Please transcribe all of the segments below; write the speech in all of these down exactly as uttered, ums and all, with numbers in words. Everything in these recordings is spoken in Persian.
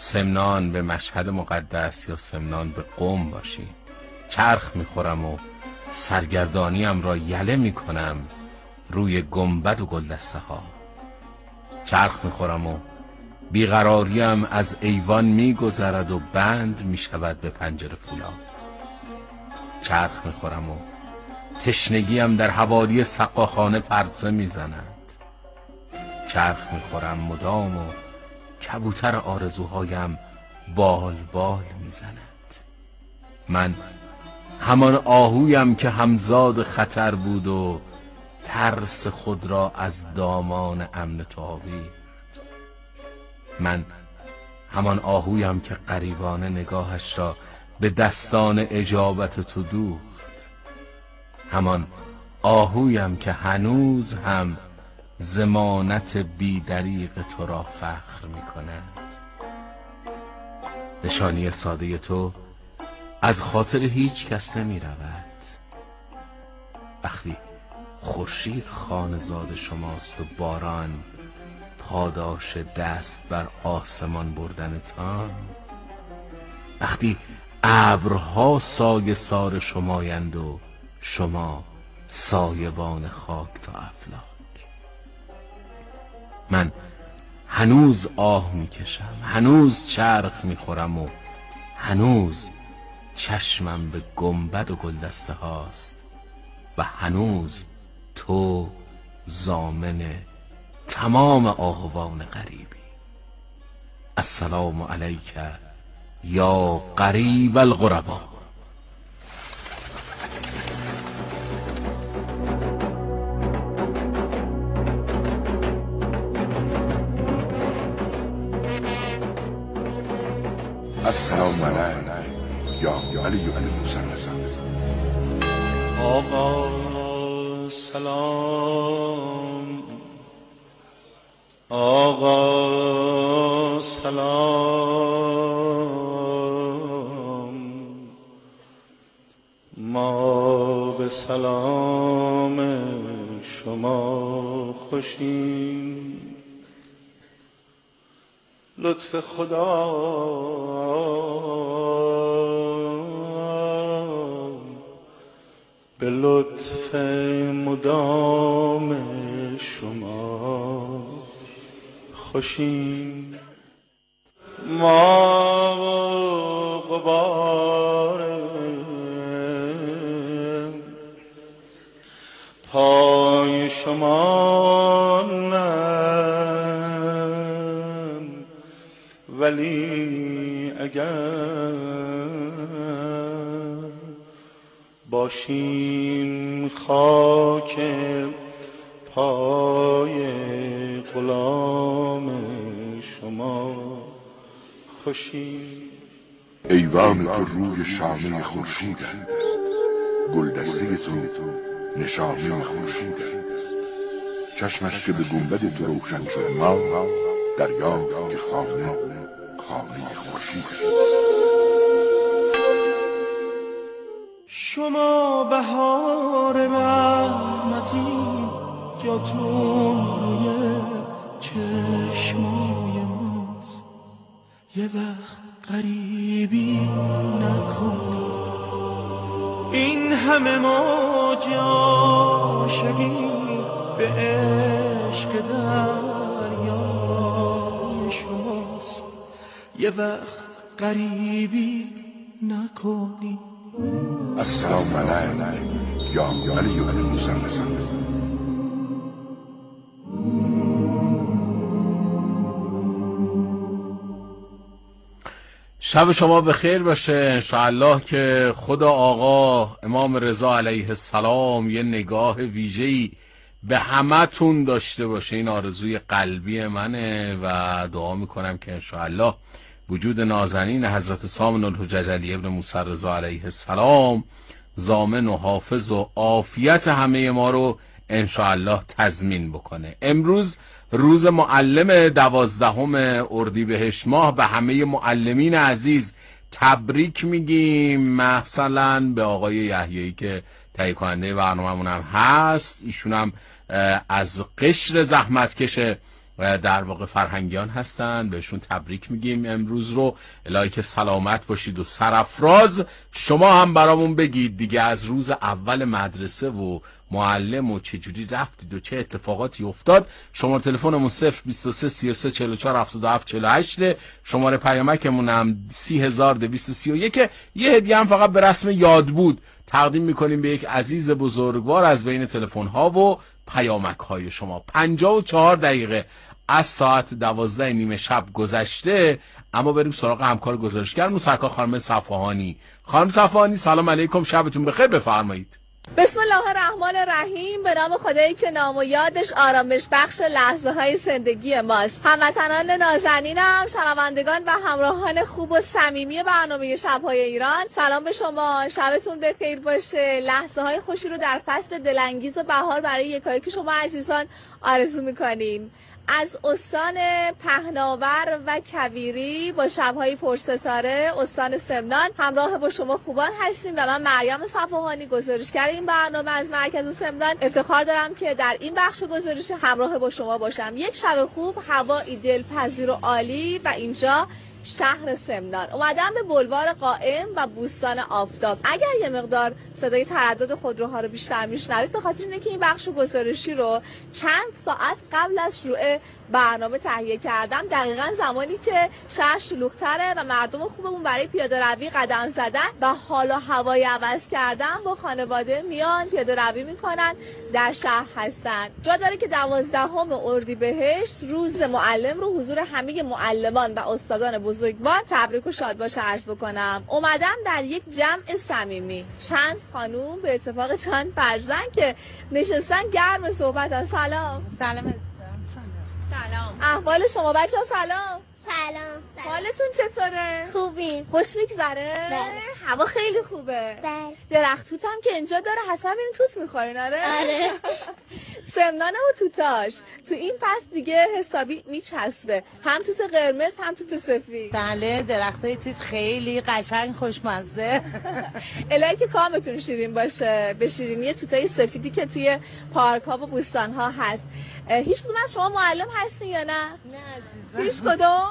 سمنان به مشهد مقدس یا سمنان به قم باشیم. چرخ میخورم و سرگردانیم را یله میکنم روی گنبد و گلدسته ها. چرخ میخورم و بیقراریم از ایوان میگذرد و بند میشود به پنجره فولاد. چرخ میخورم و تشنگیم در حوالی سقاخانه پرسه میزند. چرخ میخورم مدام و کبوتر آرزوهایم بال بال میزند. من همان آهویم که همزاد خطر بود و ترس خود را از دامان امن تو آویخت. من همان آهویم که غریبانه نگاهش را به دستان اجابت تو دوخت. همان آهویم که هنوز هم ضمانت بیدریغ تو را فخر می کند. نشانی ساده تو از خاطر هیچ کس نمی رود. وقتی خورشید خانه‌زاد شماست و باران پاداش دست بر آسمان بردنتان، وقتی ابرها سایه سار شمایند و شما سایبان خاک تا افلاک. من هنوز آه میکشم، هنوز چرخ میخورم و هنوز چشمم به گنبد و گلدسته هاست و هنوز تو ضامن تمام آهوان غریبی. السلام علیک یا غریب الغربا. السلام علیک یا علی بن موسی. آقا سلام، آقا سلام، ما به سلام شما خوشیم. لطف خدا به لطف مدام شما خوشیم. ما غبار پای شما نم، ولی اگر باشیم خاک پای غلام شما خوشیم. ایوان تو روی شانه خورشید است، گلدسته تو نشانه خورشید است. چشمش که به گنبد تو روشن شد ما دریافت که خانه خانه خورشید است. شما بهار رحمتی، جاتون روی چشمای ماست. یه وقت غریبی نکن، این همه موج عاشقی به عشق دریای شماست. یه وقت غریبی نکنی. السلام علیک یا علی بن موسی. شب شما بخیر باشه. انشاءالله که خدا آقا امام رضا علیه السلام یه نگاه ویژه‌ای به همتون داشته باشه. این آرزوی قلبی منه و دعا میکنم که انشاءالله وجود نازنین حضرت سامن الحجج علی ابن موسی رضا علیه السلام ضامن و حافظ و عافیت همه ما رو انشاءالله تضمین بکنه. امروز روز معلم دوازدهم اردیبهشت ماه. به همه معلمین عزیز تبریک میگیم، مثلا به آقای یحیایی که تهیه کننده برنامه‌مون هم هست. ایشون هم از قشر زحمتکش در واقع فرهنگیان هستن، بهشون تبریک میگیم امروز رو. الهی که سلامت باشید و سرافراز. شما هم برامون بگید دیگه از روز اول مدرسه و معلم و چجوری رفتید و چه اتفاقاتی افتاد. شماره تلفنمون صفر بیست و سه سی و سه چهل و چهار هفتاد و هفت چهل و هشت، شماره پیامکمون هم سی هزار دویست و سی و یک. یه هدیه هم فقط به رسم یاد بود تقدیم میکنیم به یک عزیز بزرگوار از بین تلفن ها و پیامک های شما. پنجاه و چهار دقیقه از ساعت دوازده نیمه شب گذشته، اما بریم سراغ همکار گزارشگرمون سرکار خانم صفاهانی. خانم صفاهانی سلام علیکم، شبتون بخیر، بفرمایید. بسم الله الرحمن الرحیم. به نام خدایی که نام و یادش آرامش بخش لحظه های زندگی ماست. هموطنان نازنینم، شنوندگان و همراهان خوب و صمیمی برنامه شب‌های ایران، سلام به شما، شبتون بخیر باشه. لحظه های خوشی رو در فصل دلانگیز بهار برای یکایی که شما عزیزان آرزو میکنیم. از استان پهناور و کویری با شب‌های پرستاره استان سمنان همراه با شما خوبان هستیم و من مریم صفاهانی گزارشگر این برنامه از مرکز سمنان افتخار دارم که در این بخش گزارش همراه با شما باشم. یک شب خوب، هوایی دلپذیر و عالی و اینجا شهر سمنان. اومدم به بلوار قائم و بوستان آفتاب. اگر یه مقدار صدای تردد خودروها رو بیشتر میشنوید به خاطر اینه که این بخش گزارشی رو چند ساعت قبل از شروع برنامه تهیه کردم، دقیقاً زمانی که شهر شلوغ‌تره و مردم خوبمون برای پیاده روی قدم زدن و حال و هوای عوض کردن با خانواده میان پیاده روی میکنن در شهر هستن. جا داره که دوازدهم اردیبهشت روز معلم رو حضور همه معلمان و استادان بزرگوار تبریک و شادباش عرض بکنم. اومدم در یک جمع صمیمی، چند خانوم به اتفاق چند فرزند که نشستن گرم صحبتن. سلام. سلام. سلام. احوال شما بچه‌ها؟ سلام. سلام. حالتون چطوره؟ خوبیم. خوش میگذره؟ بله. هوا خیلی خوبه. بله. درخت توت هم که اینجا داره، حتما برین توت میخورین. آره؟ آره. سمنانه و توتاش تو این فصل دیگه حسابی میچسبه، هم توت قرمز هم توت سفید. بله، درختای توت خیلی قشنگ خوشمزه. الهی که کامتون شیرین باشه، به شیرینی توتای سفیدی که توی پارک ها و بوستان ها هست. هیچ کدوم از شما معلم هستین یا نه؟ نه عزیزم. هیچ کدوم؟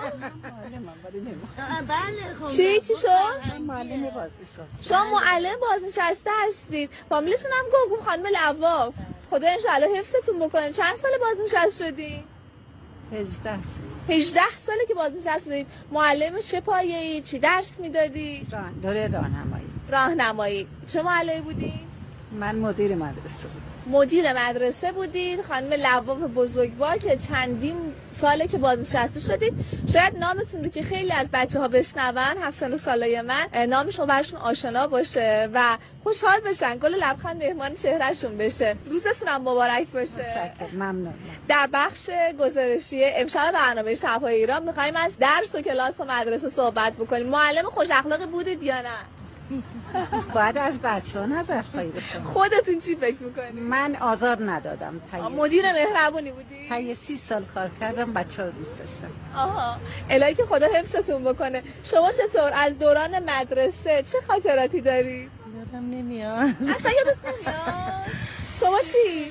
بله. خب چی چی شد؟ معلم بازنشسته. شما معلم بازنشسته هستید. فامیلتون هم گوگو خانم لواف. خدا انشالله حفظتون بکنه. چند سال بازنشسته شدین؟ هجده سال. هجده ساله که بازنشسته شدید. معلم چه پایه‌ای؟ چی درس میدادی؟ راه دوره راهنمایی. راهنمایی. چه معلمی بودی؟ من مدیر مدرسه بودم. مدیر مدرسه بودید. خانم لواف بزرگوار که چندین ساله که بازنشسته شدید. شاید نامتون رو که خیلی از بچه‌ها بشنون، هفت و سالای من، نامش رو براشون آشنا باشه و خوشحال بشن، گل لبخند مهمان چهرهشون بشه. روزتون هم مبارک باشه. متشکرم. ممنون. در بخش گزارشی امشب برنامه شب‌های ایران می‌خوایم از درس و کلاس و مدرسه صحبت بکنیم. معلم خوش اخلاقی بودید یا نه؟ باید از بچه‌ها نظر خواهی بکنم. خودتون چی فکر می‌کنید؟ من آزار ندادم. مدیر مهربونی بودی؟ تا سی سال کار کردم، بچه‌ها رو دوست داشتم. آها. الهی که خدا حفظتون بکنه. شما چطور از دوران مدرسه چه خاطراتی داری؟ یادم نمیاد. اصلا یادت نمیاد؟ شما چی؟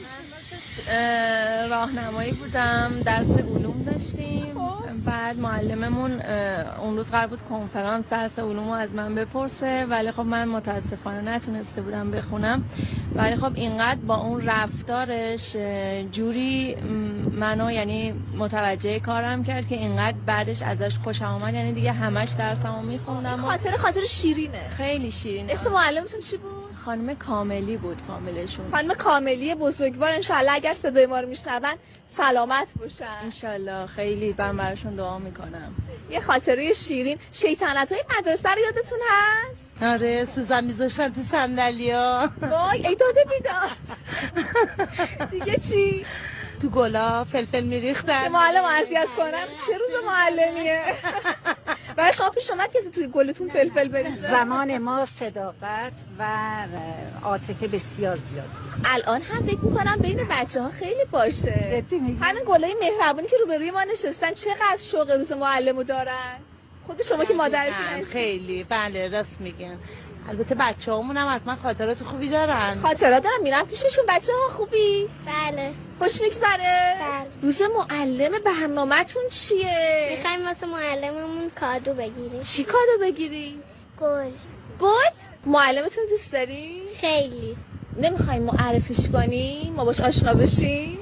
راهنمایی بودم، درس علوم داشتیم. بعد معلممون اون روز قرار بود کنفرانس درس علوم رو از من بپرسه، ولی خب من متاسفانه نتونسته بودم بخونم. ولی خب اینقدر با اون رفتارش جوری منو یعنی متوجه کارم کرد که اینقدر بعدش ازش خوشم اومد، یعنی دیگه همش درسمو میخوندم. خاطر خاطر شیرینه. خیلی شیرینه. اسم معلمتون چی بود؟ خانم کاملی بود فامیلشون. خانم کاملی بزرگوار، انشالله اگر صدای ما رو میشنون سلامت باشن. انشالله. خیلی من براشون دعا میکنم. یه خاطره شیرین. شیطنت‌های مدرسه رو یادتون هست؟ آره، سوزن میذاشتن تو صندلی‌ها. وای ای داده بیداد. دیگه چی؟ تو گلا فلفل میریختن. معلم اذیت کنم. چه روز معلمیه. برای شما پیش اومد کسی توی گلتون فلفل بریزه؟ زمان ما صداقت و عاطفه بسیار زیاد. الان هم فکر میکنم بین بچه ها خیلی باشه. جدی میگی؟ همین گلای مهربونی که روبروی ما نشستن چقدر شوق روز معلمو دارن. خود شما که مادرشون هستید. خیلی بله راست میگن. البته بچه‌هامون هم حتما خاطرات خوبی دارن. خاطرات دارن میرن پیششون. بچه‌ها خوبی؟ بله. خوش میگذره؟ بله. روز معلم برنامه‌تون چیه؟ میخوایم واسه معلممون کادو بگیریم. چی کادو بگیری؟ گل. گل؟ معلمتون دوست داری؟ خیلی. نمیخوایم معرفیش کنیم؟ ما باش آشنا بشیم؟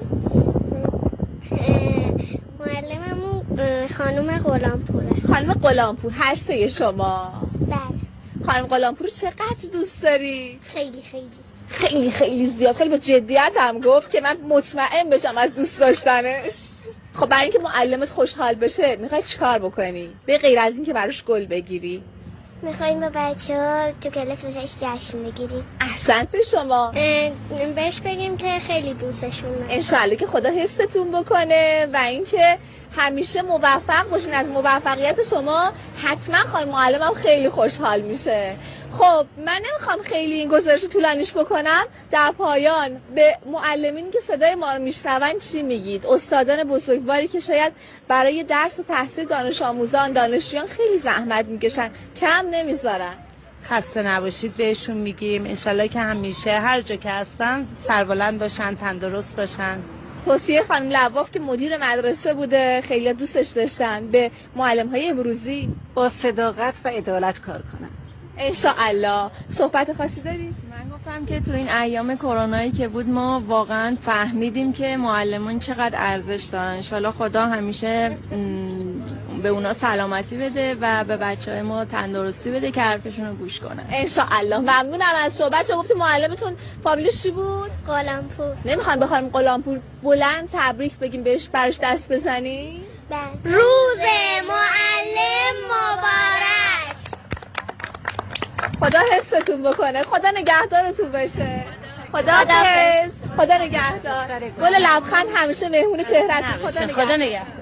معلممون خانم غلامپوره. خانم غلامپور هر سه شما؟ بله. خانم غلامپور چقدر دوست داری؟ خیلی خیلی خیلی خیلی زیاد. خیلی با جدیت هم گفت که من مطمئن بشم از دوست داشتنش. خب برای اینکه معلمت خوشحال بشه میخوای چیکار بکنی؟ به غیر از اینکه براش گل بگیری؟ میخوایم با بچه ها تو کلاس واسش جشن بگیریم. احسنت به شما. بهش بگیم که خیلی دوستشون دارم. انشالله که خدا حفظتون بکنه و اینکه همیشه موفق باشین. از موفقیت شما حتما خانم معلمم خیلی خوشحال میشه. خب من نمیخوام خیلی این گزارش طولانیش بکنم. در پایان به معلمینی که صدای ما رو میشنون چی میگید؟ استادان بزرگواری که شاید برای درس و تحصیل دانش آموزان دانشجویان خیلی زحمت میکشن، کم نمیذارن. خسته نباشید بهشون میگیم. انشالله که همیشه هر جا که هستن سربلند باشن، تندرست باشن. توصیه خانم لواف که مدیر مدرسه بوده خیلی دوستش داشتن به معلم‌های امروزی با صداقت و عدالت کار کنن. انشاءالله. صحبت خاصی دارید؟ من گفتم که تو این ایام کرونایی که بود ما واقعا فهمیدیم که معلمان چقدر ارزش دارن. انشالله خدا همیشه به اونا سلامتی بده و به بچهای ما تندرستی بده که حرفشون رو گوش کنن. انشاءالله. ممنونم از شما. بچه گفتی معلمتون فامیلش چی بود؟ غلامپور. نمیخوایم بخوایم غلامپور بلند تبریک بگیم بهش براش دست بزنی؟ بله. روز معلم مبارک. خدا حفظتون بکنه. خدا نگهدارتون باشه. خدا حافظ. خدا نگهدار. گل لبخند همیشه مهمون چهره‌تون. خدا نگهدار. خدا نگهدار.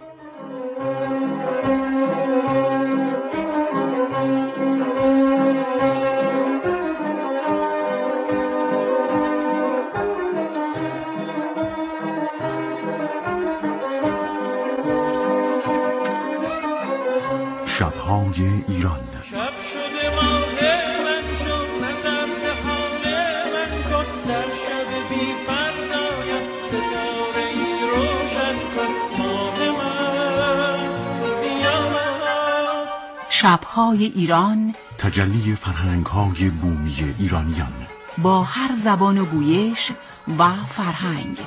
شب‌های ایران. شب شده ماه من شد نظر به حال من کن در شب بی فردایم ستاره ای روشن کن ماه من بیا. شب‌های ایران تجلی فرهنگ‌های بومی ایرانیان با هر زبان و گویش و فرهنگ.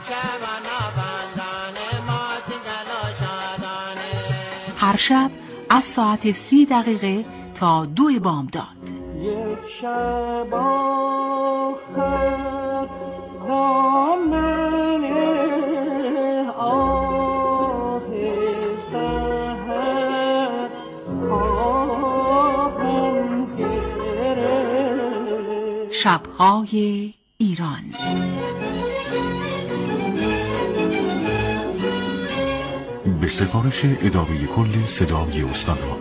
هر شب از ساعت سی دقیقه تا دو بامداد. یک شب آخر دامن آه سحر خواهم گرفت. شب‌های ایران. به سفارش اداره کل صدای استادها.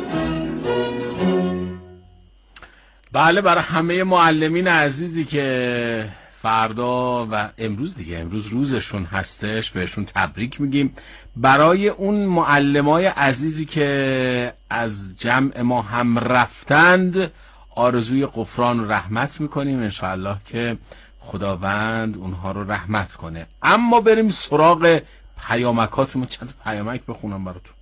بله، برای همه معلمین عزیزی که فردا و امروز دیگه امروز روزشون هستش بهشون تبریک میگیم. برای اون معلمای عزیزی که از جمع ما هم رفتند آرزوی غفران و رحمت میکنیم. انشاءالله که خداوند اونها رو رحمت کنه. اما بریم سراغ پیامکاتون. چند پیامک بخونم براتون.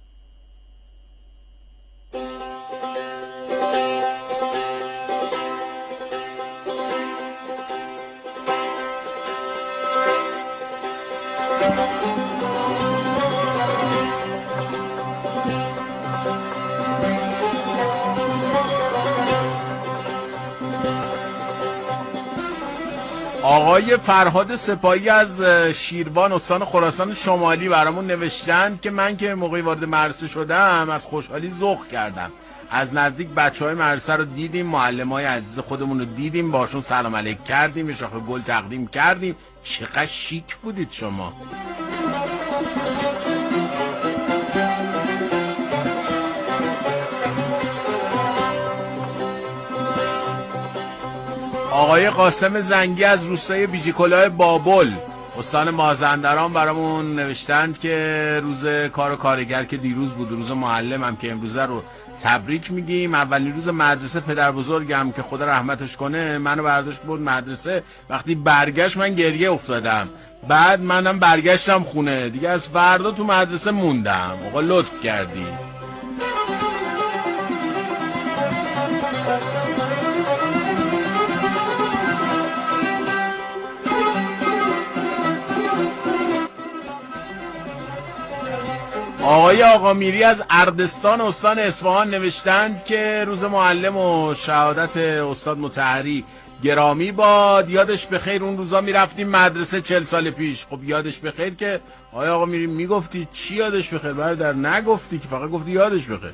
آقای فرهاد سپاهی از شیروان استان خراسان شمالی برامون نوشتند که من که موقعی وارد مدرسه شدم از خوشحالی ذوق کردم. از نزدیک بچهای مدرسه رو دیدیم، معلمای عزیز خودمون رو دیدیم، باشون سلام علیک کردیم، یه شاخه گل تقدیم کردیم. چقدر شیک بودید شما. آقای قاسم زنگی از روستای بیجیکلاه بابل استان مازندران برامون نوشتند که روز کار و کارگر که دیروز بود، روز معلم هم که امروزه رو تبریک میگیم. اولین روز مدرسه پدر بزرگم که خدا رحمتش کنه منو برداشت بود مدرسه، وقتی برگشت من گریه افتادم، بعد منم برگشتم خونه دیگه، از فردا تو مدرسه موندم. آقا لطف کردی. آقای آقا میری از اردستان استان اصفهان نوشتند که روز معلم و شهادت استاد مطهری گرامی باد. یادش بخیر اون روزا میرفتیم مدرسه چهل سال پیش. خب یادش بخیر که آقای آقا میری میگفتی چی یادش بخیر؟ برادر نگفتی که، فقط گفتی یادش بخیر.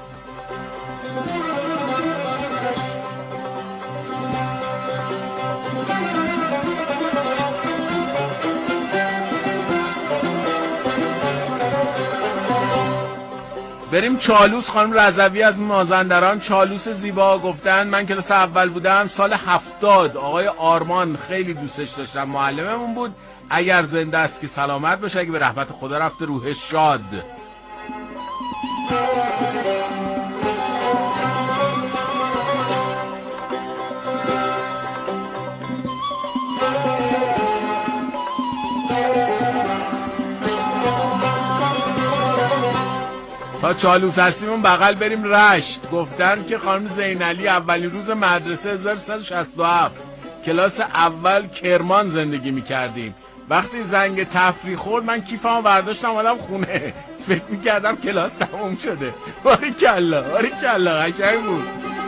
بریم چالوس. خانم رضوی از مازندران، چالوس زیبا، گفتن من کلاس اول بودم سال هفتاد. آقای آرمان خیلی دوستش داشتم، معلممون بود. اگر زنده است که سلامت باشه، اگه به رحمت خدا رفته روحش شاد. تا چالوس هستیم اون بغل بریم رشت. گفتن که خانم زینالی اولین روز مدرسه هزار و سیصد و شصت و هفت کلاس اول کرمان زندگی میکردیم. وقتی زنگ تفریح خورد من کیفمو برداشتم اومدم خونه، فکر میکردم کلاس تموم شده. باریکلا باریکلا قشنگ بود.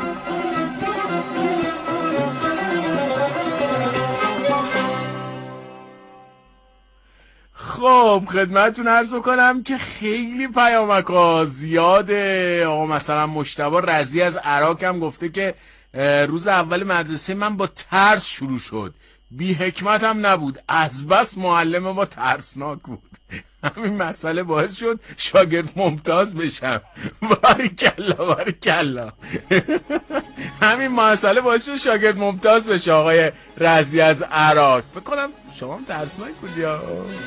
خب خدمتتون عرض کنم که خیلی پیامک‌ها زیاده. آقا مثلا مجتبی رضی از عراق هم گفته که روز اول مدرسه من با ترس شروع شد، بی حکمت هم نبود، از بس معلم ما ترسناک بود. همین مسئله باعث شد شاگرد ممتاز بشم. باریکلا باریکلا. همین مسئله باعث شد شاگرد ممتاز بشه آقای رضی از عراق. فکر کنم شما هم ترسناک بودی یا؟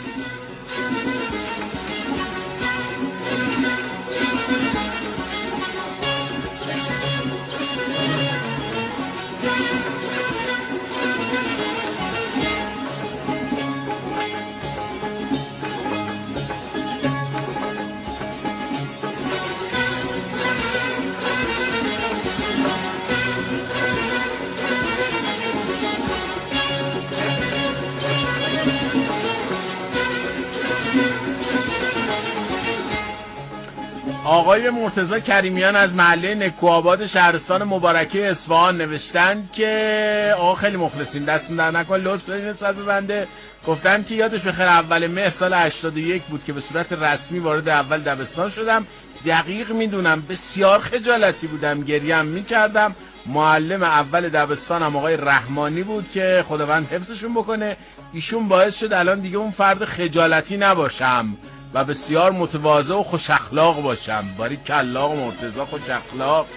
آقای مرتضی کریمیان از محله نکوآباد شهرستان مبارکه اصفهان نوشتند که آقا خیلی مخلصیم، دست در نکن، لطف دارین نسبت به بنده. گفتن که یادش بخیر اول مهر سال هشتاد و یک بود که به صورت رسمی وارد اول دبستان شدم. دقیق میدونم بسیار خجالتی بودم، گریم میکردم. معلم اول دبستانم آقای رحمانی بود که خداوند حفظشون بکنه. ایشون باعث شد الان دیگه اون فرد خجالتی نباشم و بسیار متواضع و خوش اخلاق باشم. باریکلا آقا مرتضی خوش اخلاق.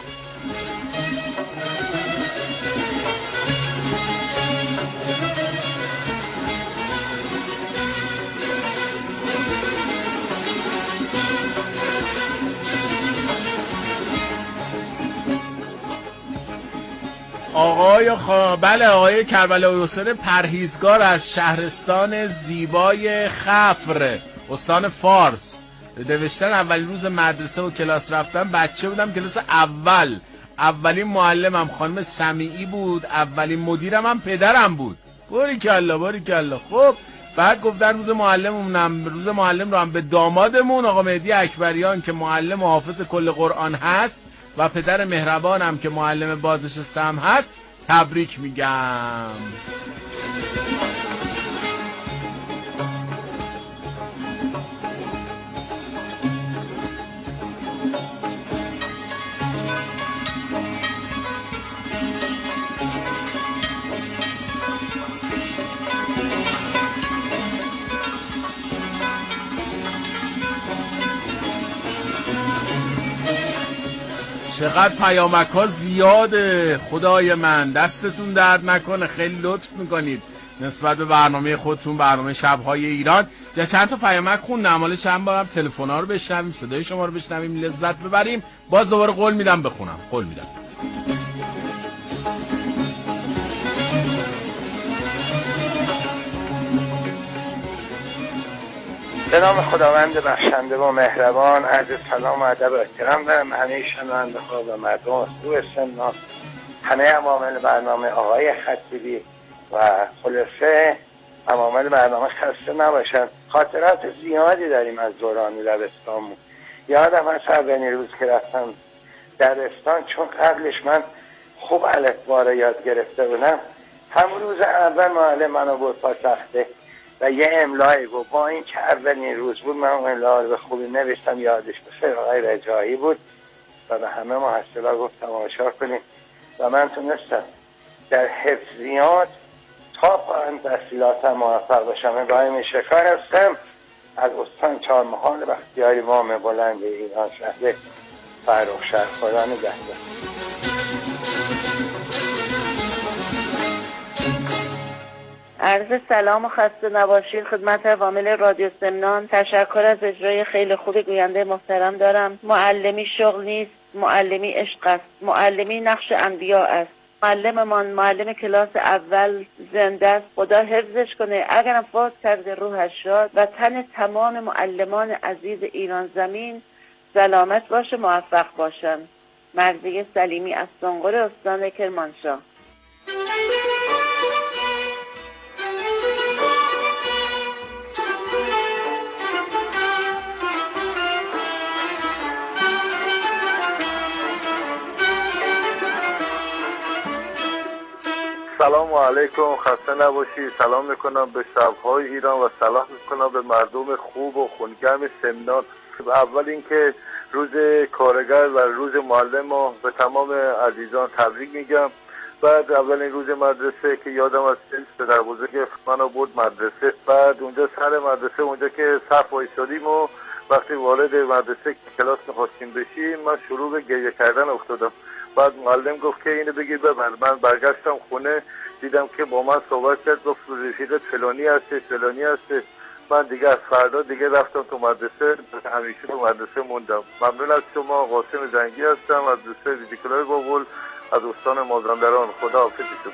آقای خ... بله آقای کربلای حسین پرهیزگار از شهرستان زیبای خفر استان فارس نوشتن اولین روز مدرسه و کلاس رفتم، بچه بودم کلاس اول، اولین معلمم خانم سمیعی بود، اولین مدیرم هم پدرم بود. باریکلا باریکلا. خب بعد گفتن روز معلممونم روز معلم رو هم به دامادمون آقا مهدی اکبریان که معلم و حافظ کل قرآن هست و پدر مهربانم که معلم بازنشسته‌ام هست تبریک میگم. چقدر پیامک ها زیاده، خدای من دستتون درد نکنه، خیلی لطف میکنید. نسبت به برنامه خودتون، برنامه شب‌های ایران. یا چند تا پیامک خوندم، حالا چند بارم تلفن‌ها رو بشنویم، صدای شما رو بشنویم، لذت ببریم. باز دوباره قول میدم بخونم. قول میدم. به نام خداوند بخشنده و مهربان، عرض سلام و ادب و احترام دارم همه شنونده ها و مردم دو سمنان، همه عوامل برنامه آقای خطیبی و خلاصه عوامل برنامه خسته نباشن. خاطرات زیادی داریم از دوران دبستانمون. یادم هست اولین روز که رفتم دبستان، چون قبلش من خوب الفبا رو یاد گرفته بودم، همون روز اول معلم منو برد پا تخته و یه املایی گفت. با این که اولین روز بود من اون املا رو به خوبی نوشتم، یادش بخیر آقای رجایی بود و به همه محصلا گفت تماشا کنیم و من تونستم در حفظیات تا پایان تحصیلاتم موفق باشم. ابراهیم شکار هستم از استان چهارمحال بختیاری وام بلند ایران شهر فرخشهر. خدا نگهدار. عرض سلام و خسته نباشید خدمت عوامل رادیو سمنان. تشکر از اجرای خیلی خوب گوینده محترم دارم. معلمی شغل نیست، معلمی عشق است، معلمی نقش انبیا است. معلممان معلم کلاس اول زنده است، خدا حفظش کنه. اگرم فوت کرده روحش شاد و تن تمام معلمان عزیز ایران زمین سلامت باشه، موفق باشن. مرضیه سلیمی از سنقر استان کرمانشاه. سلام علیکم، خسته نباشید. سلام میکنم به شب‌های ایران و سلام میکنم به مردم خوب و خونگرم سمنان. اول اینکه روز کارگر و روز معلم رو به تمام عزیزان تبریک میگم. بعد اولین روز مدرسه که یادم از پدر بزرگ منو برد مدرسه، بعد اونجا سر مدرسه اونجا که صف وایسادیم و وقتی وارد مدرسه کلاس می‌خواستیم بشیم من شروع به گریه کردن افتادم. بعد معلم گفت که اینو بگیر ببر. من برگشتم خونه دیدم که با من صحبت کرد، گفت رفیقت فلانی هسته فلانی هسته. من دیگه از فردا دیگه رفتم تو مدرسه، همیشه تو مدرسه موندم. ممنون از شما. قاسم زنگی هستم از دوسته ویدیکلای بابول از استان مازندران. خدا حافظ شما.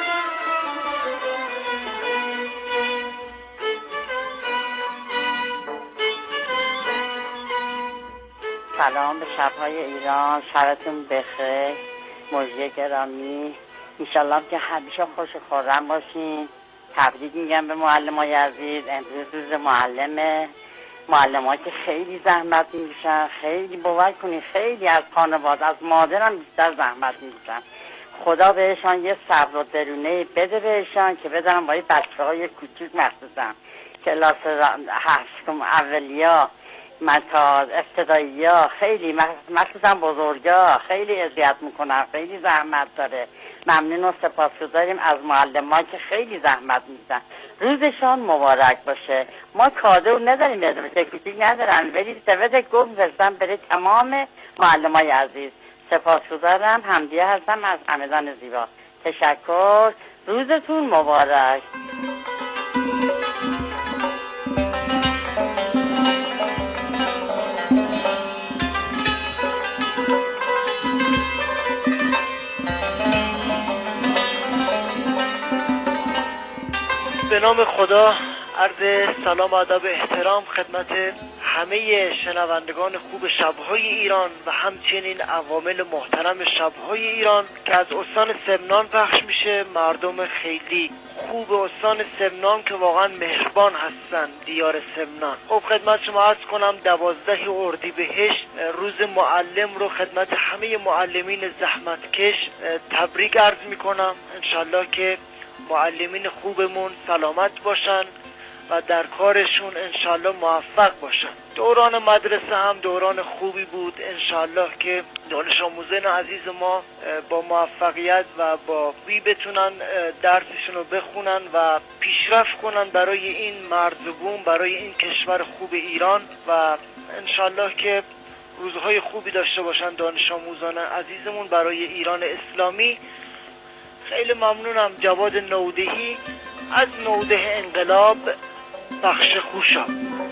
سلام به شب‌های ایران، شبتون بخیر. مجری گرامی، انشالله که همیشه خوش و خرم باشین. تبریک میگم به معلمای عزیز. امروز روز معلمه. معلم‌ها که خیلی زحمت میکشن، خیلی باور کنید خیلی از خانواده از مادرم بیشتر زحمت میکشن. خدا بهشان یه صبر و درونه بده بهشان که بدن با بچه‌های کوچیک مخصوصا کلاس هفتم اولیا تا ابتدایی ها خیلی مخصوصا بزرگا خیلی اذیت میکنن، خیلی زحمت داره. ممنون و سپاسگزاریم از معلم ها که خیلی زحمت میکنن. روزشان مبارک باشه. ما کادو نداریم، مدرسه کوچیک ندارن، ولی سوید گفت فرستم برای تمام معلم های عزیز. سپاسگزارم. حمدیه هستم از همدان زیبا. تشکر. روزتون مبارک. به نام خدا، عرض سلام و ادب احترام خدمت همه شنوندگان خوب شب‌های ایران و همچنین عوامل محترم شب‌های ایران که از استان سمنان پخش میشه. مردم خیلی خوب استان سمنان که واقعا مهربان هستن، دیار سمنان. خب خدمت شما عرض کنم دوازده اردیبهشت روز معلم رو خدمت همه معلمین زحمتکش تبریک عرض میکنم. انشالله که معلمین خوبمون سلامت باشن و در کارشون انشالله موفق باشن. دوران مدرسه هم دوران خوبی بود. انشالله که دانش آموزان عزیز ما با موفقیت و با بی بتونن درسشون رو بخونن و پیشرفت کنن برای این مرزبون، برای این کشور خوب ایران و انشالله که روزهای خوبی داشته باشن دانش آموزان عزیزمون برای ایران اسلامی. خیلی ممنونم. جواد نودهی از نوده انقلاب بخش خوشا.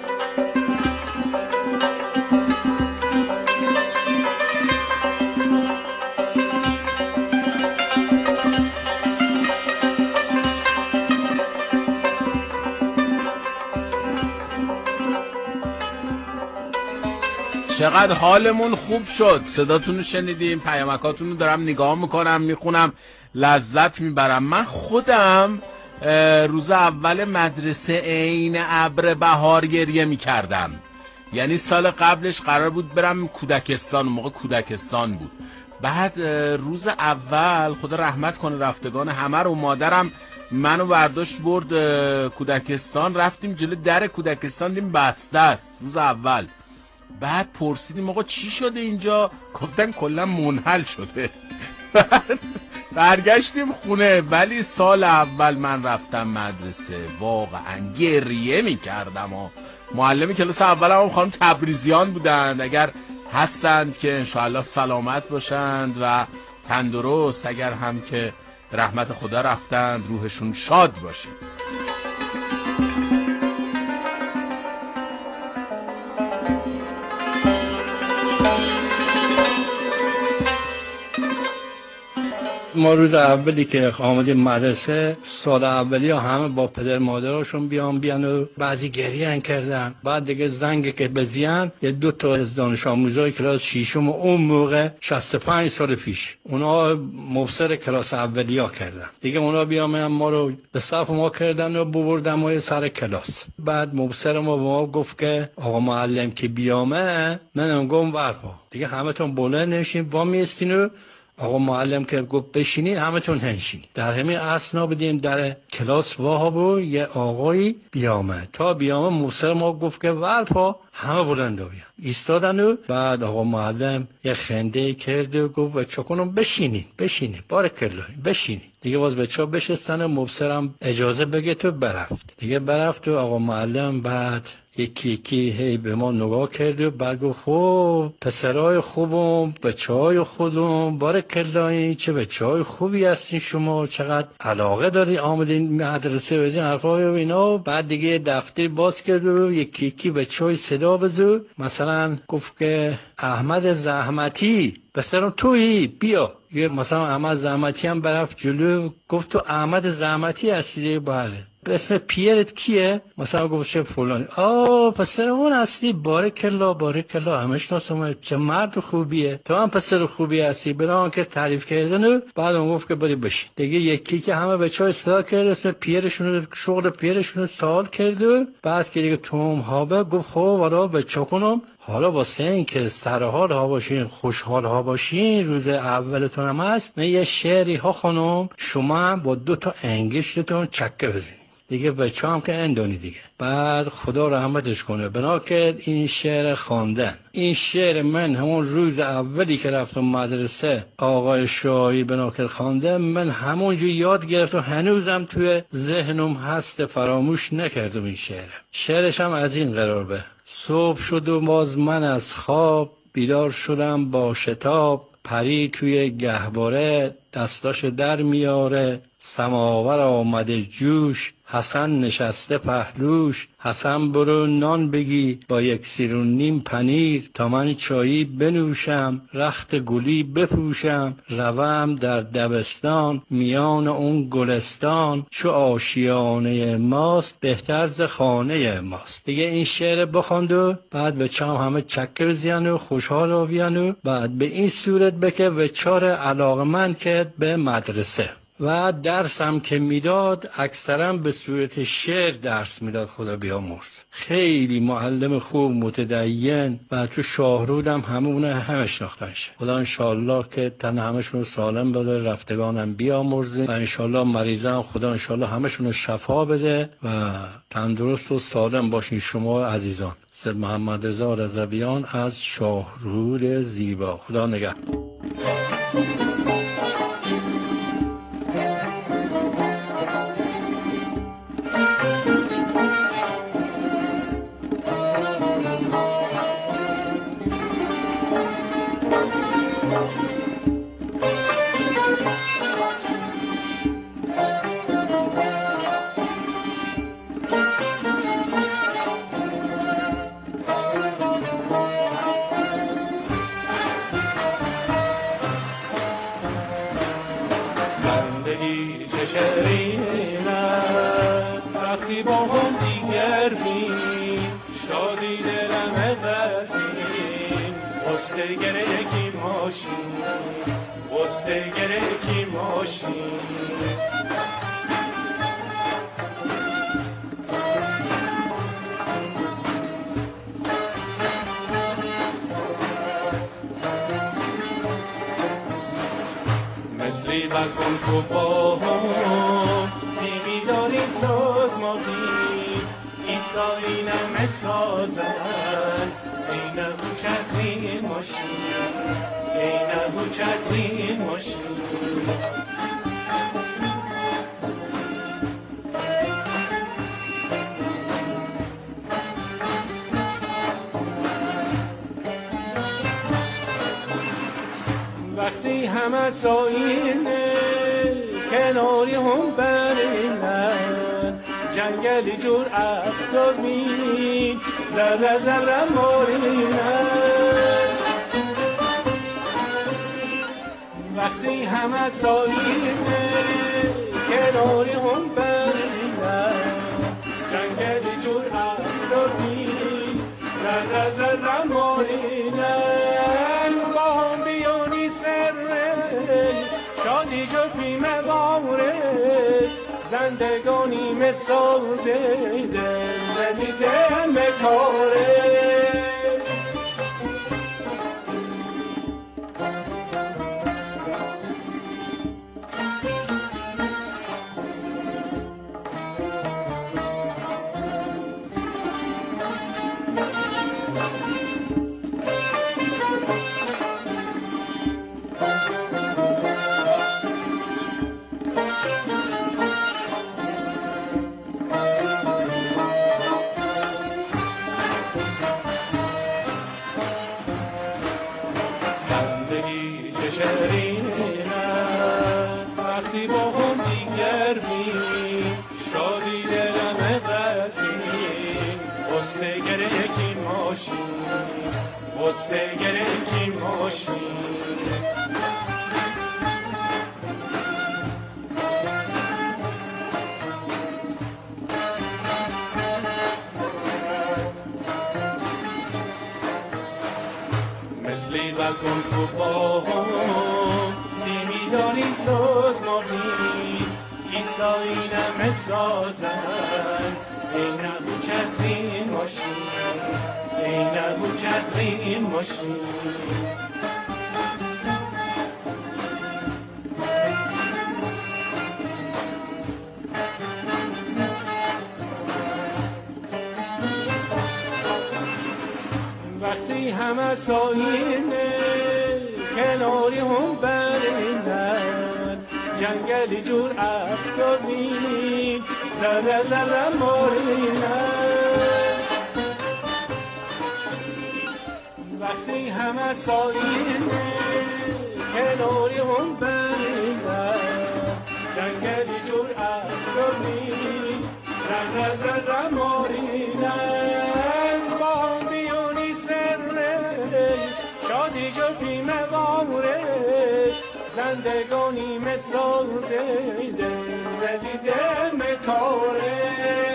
چقدر حالمون خوب شد. صداتون رو شنیدیم، پیامکاتون رو دارم نگاه میکنم، میخونم، لذت میبرم. من خودم روز اول مدرسه عین ابر بهار گریه میکردم. یعنی سال قبلش قرار بود برم کودکستان، اون موقع کودکستان بود. بعد روز اول خدا رحمت کنه رفتگان همه رو، مادرم منو برداشت برد کودکستان، رفتیم جلو در کودکستان، دیدیم بسته است روز اول. بعد پرسیدیم آقا چی شده اینجا؟ گفتن کلا منحل شده. برگشتیم خونه. ولی سال اول من رفتم مدرسه واقعا گریه میکردم. معلم کلاس اولم هم خانم تبریزیان بودند، اگر هستند که انشاءالله سلامت باشند و تندرست، اگر هم که رحمت خدا رفتند روحشون شاد باشه. ما روز اولی که آمدیم مدرسه، سال اولی ها همه با پدر مادراشون بیان بیان و بعضی گریه کردن. بعد دیگه زنگ که بزیان، یه دو تا از دانش آموزای کلاس ششم اون موقع شصت و پنج سال پیش اونا مبصر کلاس اولی ها کردن دیگه. اونا بیان ما رو به صف ما کردن و بردن ما سر کلاس. بعد مبصر ما به ما گفت که آقا معلم که بیامه، منم گم ورپا دیگه، همه تون بلند نشین با میستین و آقا معلم که گفت بشینین همه تون هنشین. در همین اسنا بدیم در کلاس واه بود یه آقایی بیامد. تا بیامد موسر ما گفت که ولپا، همه بلند بیان ایستادن و بعد آقا معلم یه خنده کرد و گفت بچه کنم بشینین بشینین بارکالله بشینین دیگه. باز بچه ها بشستن و مبصرم اجازه بگه تو برفت دیگه. برفت و آقا معلم بعد یکی یکی هی به ما نگاه کرد و بعد گفت خب پسرای خوبم، بچهای خودم، بارکالله چه بچهای خوبی هستین شما، چقدر علاقه داری آمدین مدرسه و این حرفای و اینا. بعد دیگه دفتر باز کرد و یکی یکی بچهای صدا بزو. مثلا گفت که احمد زحمتی پسرم تویی بیا. یه مثلا احمد زحمتی هم برفت جلو، گفت تو احمد زحمتی هستی؟ بله. به اسم پیرت کیه؟ مثلا گفت چه فلانی. آه پسر اون هستی؟ بارکالله بارکالله، همش ناسم، چه مرد خوبیه، تو هم پسر خوبی هستی. برام که تعریف کردن و بعد اون گفت که بری بشین دیگه. یکی که همه بچه‌ها استفاده کرد، اسم پیرشون، شغل پیرشون سوال کرد و بعد که دیگه توم هابه گفت خب والا بچه کنم حالا واسه این که سرحال ها باشین، خوشحال ها باشین، روز اولتون هم هست، من یه شعری ها خانم شما با دو تا انگشتتون چکه بزنید دیگه. بچه هم که اندونی دیگه. بعد خدا رحمتش کنه بنا کرد این شعر خواندن. این شعر من همون روز اولی که رفتم مدرسه آقای شاهی بنا کرد خواندن، من همونجا یاد گرفتم، هنوزم توی ذهنم هست، فراموش نکردم این شعر. شعرش هم از این قرار به: صبح شد و باز من از خواب، بیدار شدم با شتاب، پری توی گهواره دستاش در میاره، سماور آمده جوش، حسن نشسته پهلوش، حسن برو نان بگی با یک سیر و نیم پنیر، تا من چایی بنوشم رخت گلی بپوشم، روم در دبستان میان اون گلستان، چو آشیانه ماست بهتر ز خانه ماست. دیگه این شعر بخواند و بعد به چام همه چکه بزین و خوشحال و بیان و بعد به این صورت بکه به چار علاقمند کرد به مدرسه. و درسم که میداد اکثرا به صورت شعر درس میداد. خدا بیامرز، خیلی معلم خوب متدین و تو شاهرودم همونه همه شناختنش. خدا انشالله که تن همشون سالم بده، رفتگانم بیامرزه و انشالله مریضان خدا انشالله همشون شفا بده و تندرست و سالم باشین شما عزیزان. سید محمد رضا رضویان از شاهرود زیبا. خدا نگهدار. شرینم وقتی با هم دیگر بیم شادی دلم غرقیم قصه گره یکی ماشین قصه گره یکی ماشین مثلی بکن تو با هم نمیدانید سازمانی ایسایی نمه سازن ای نبو چترین ماشین ای نبو چترین ماشین وقتی همه ساینه کناری هم برینن جنگلی جور افتابین ذره ذره مارینن وقتی همه ساینه کناری هم برینن جنگلی جور افتابین ذره ذره مارینن با هم بیانی سر شادی جو پیمه باره زندگانی مسازه دل دلی دل مکاره قصه گره یکی ماشین مثلی بکن تو با هم نمیدانین سازمانی ایسایی نمه سازن ای نبو چترین ماشین ای نبو چترین ماشین وقتی همه ساینه کناری هم برینن جنگلی جور افتابین ذره ذره مارینن وقتی همه ساینه کناری هم برینن جنگلی جور افتابین ذره ذره مارینن با هم بیانی سر شادی جو پیمه باره زندگانی مسازه دلی دل مکاره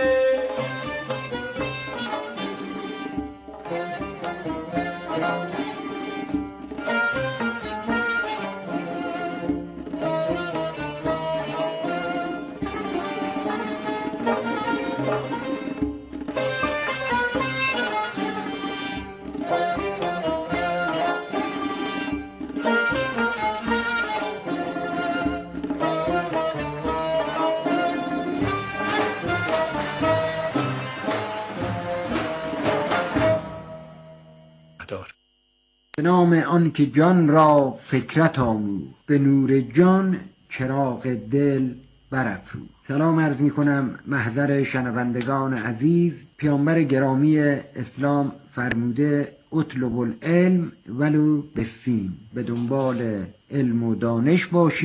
به نام آن که جان را فکرت آموخت به نور جان چراغ دل برافروخت. سلام عرض می کنم محضر شنوندگان عزیز. پیامبر گرامی اسلام فرموده اطلب العلم ولو بالسین، به دنبال علم و دانش باشید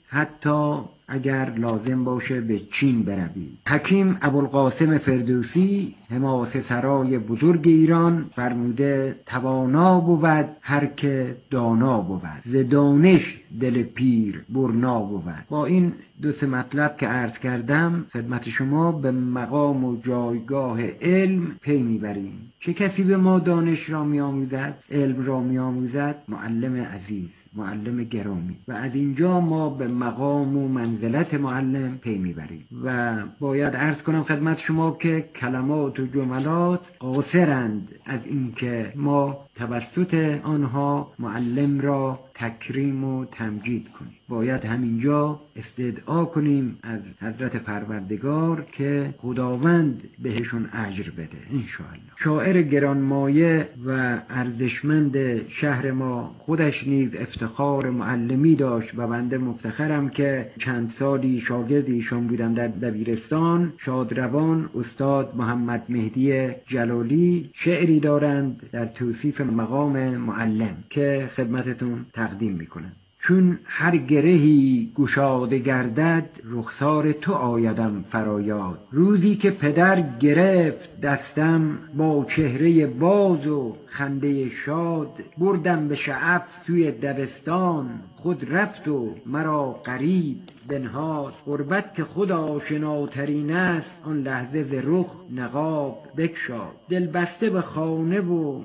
حتی اگر لازم باشه به چین بروید. حکیم ابوالقاسم فردوسی حماسه سرای بزرگ ایران فرموده توانا بود هر که دانا بود، ز دانش دل پیر برنا بود. با این دو سه مطلب که عرض کردم خدمت شما به مقام و جایگاه علم پی میبریم. چه کسی به ما دانش را میآموزد، علم را میآموزد؟ معلم عزیز، معلم گرامی. و از اینجا ما به مقام و منزلت معلم پی میبریم. و باید عرض کنم خدمت شما که کلمات و جملات قاصرند از اینکه ما توسط آنها معلم را تکریم و تمجید کنیم. باید همینجا استدعا کنیم از حضرت پروردگار که خداوند بهشون اجر بده انشاءالله. شاعر گرانمایه و ارزشمند شهر ما خودش نیز افتخار معلمی داشت و بنده مفتخرم که چند سالی شاگرد ایشان بودم در دبیرستان. شادروان استاد محمد مهدی جلالی شعری دارند در توصیف مقام معلم که خدمتتون تقدیم میکنم. چون هر گرهی گشاده گردد رخسار تو آیدم فرایاد. روزی که پدر گرفت دستم با چهره باز و خنده شاد. بردم به شعف سوی دبستان خود رفت و مرا غریب بنهاد. غربت که خود آشناترین است آن لحظه ز رخ نقاب بگشاد. دل بسته به خانه و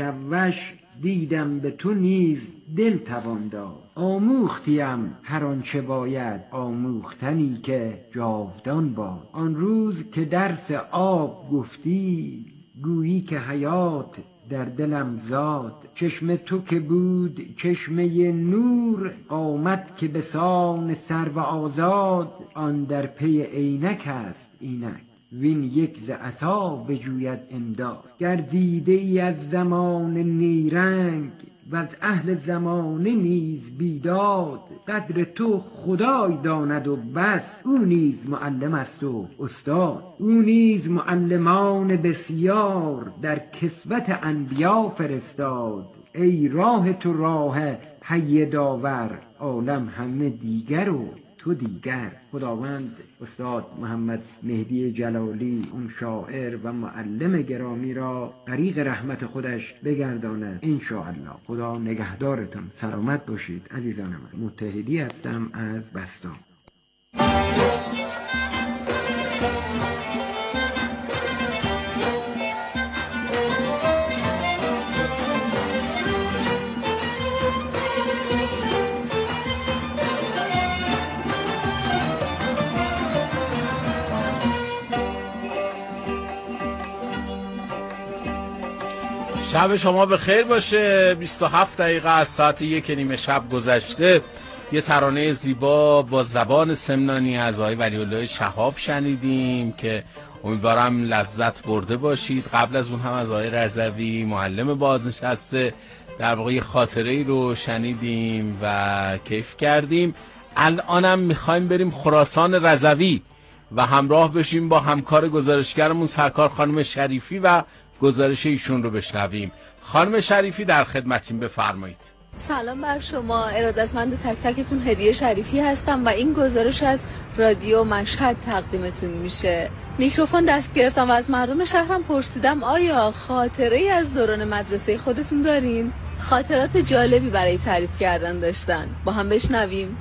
مشوش دیدم به تو نیز دل توان داد. آموختیم هر آنچه باید آموختنی که جاودان باد. آن روز که درس آب گفتی گویی که حیات در دلم زاد. چشم تو که بود چشمه نور قامت که به سان سرو آزاد. آن در پی عینک است اینک وین یک ز عصا بجوید امداد. گردیده ای از زمان نیرنگ و از اهل زمانه نیز بیداد. قدر تو خدای داند و بس او نیز معلم است و استاد. او نیز معلمان بسیار در کسوت انبیا فرستاد. ای راه تو راه حی داور عالم همه دیگر و تو دیگر. خداوند استاد محمد مهدی جلالی اون شاعر و معلم گرامی را غریق رحمت خودش بگرداند انشاءالله. خدا نگهدارتون. سلامت باشید عزیزان من. متحدی هستم از بستا. شب شما به خیر باشه. بیست و هفت دقیقه از ساعت یک نیمه شب گذشته. یه ترانه زیبا با زبان سمنانی از آقای ولی‌الله شهاب شنیدیم که امیدوارم لذت برده باشید. قبل از اون هم از آقای رضوی معلم بازنشسته در واقع خاطره‌ای رو شنیدیم و کیف کردیم. الانم میخوایم بریم خراسان رضوی و همراه بشیم با همکار گزارشگرمون سرکار خانم شریفی و گزارش ایشون رو بشنویم. خانم شریفی در خدمتیم، بفرمایید. سلام بر شما، ارادتمند تک تکتون هدیه شریفی هستم و این گزارش از رادیو مشهد تقدیمتون میشه. میکروفون دست گرفتم و از مردم شهرم پرسیدم آیا خاطره ای از دوران مدرسه خودتون دارین؟ خاطرات جالبی برای تعریف کردن داشتن. با هم بشنویم.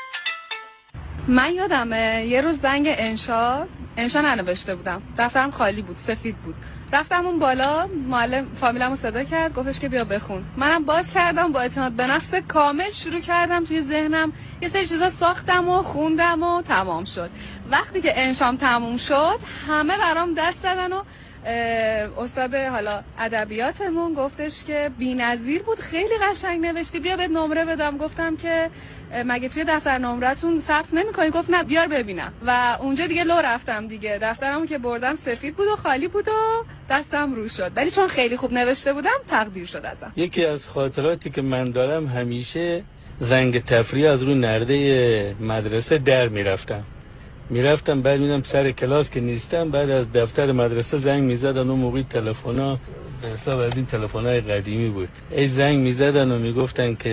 من یادمه یه روز دنگ انشا انشا ننوشته بودم، دفترم خالی بود، سفید بود. رفتم اون بالا، معلم فامیلمو صدا کرد، گفتش که بیا بخون. منم باز کردم، با اعتماد به نفس کامل شروع کردم توی ذهنم یه سری چیزا ساختم و خوندم و تمام شد. وقتی که انشام تموم شد همه برام دست زدن و استاد حالا ادبیاتمون گفتش که بی‌نظیر بود، خیلی قشنگ نوشتی، بیا بهت نمره بدم. گفتم که مگه توی دفتر نمرتون ثبت نمی‌کنی؟ گفت نه بیار ببینم. و اونجا دیگه لو رفتم دیگه. دفترمو که بردم سفید بود و خالی بود و دستم رو شد، ولی چون خیلی خوب نوشته بودم تقدیر شد ازم. یکی از خاطراتی که من دارم، همیشه زنگ تفریح از روی نرده مدرسه در میرفتم میرفتم بعد میدم سر کلاس که نیستم، بعد از دفتر مدرسه زنگ میزدن. اون موقع تلفن‌ها به حساب از این تلفن‌های قدیمی بود. ای زنگ میزدن و میگفتن که